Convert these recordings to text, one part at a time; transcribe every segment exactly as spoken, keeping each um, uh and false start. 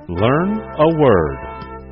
Learn a word.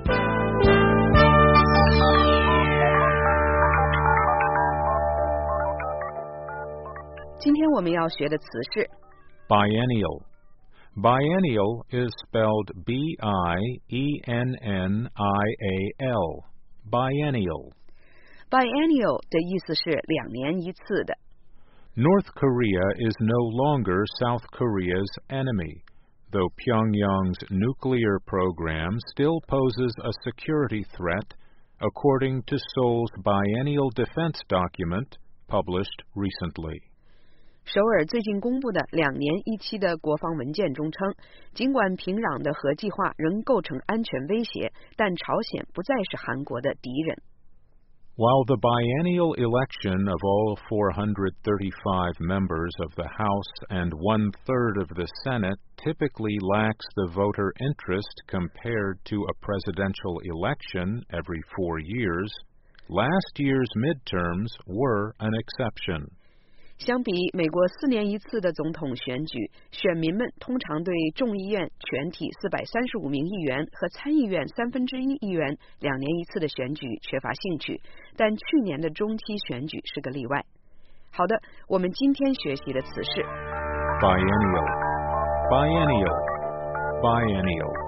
今天我们要学的词是 Biennial. Biennial is spelled B I E N N I A L. Biennial. Biennial 的意思是两年一次的。 North Korea is no longer South Korea's enemy, though Pyongyang's nuclear program still poses a security threat, according to Seoul's biennial defense document published recently. 首尔最近公布的两年一期的国防文件中称，尽管平壤的核计划仍构成安全威胁，但朝鲜不再是韩国的敌人。 While the biennial election of all four hundred thirty-five members of the House and one-third of the Senate typically lacks the voter interest compared to a presidential election every four years, last year's midterms were an exception. 相比美国四年一次的总统选举，选民们通常对众议院全体四百三十五名议员和参议院三分之一议员两年一次的选举缺乏兴趣，但去年的中期选举是个例外。好的，我们今天学习的词是 Biennial, biennial, biennial.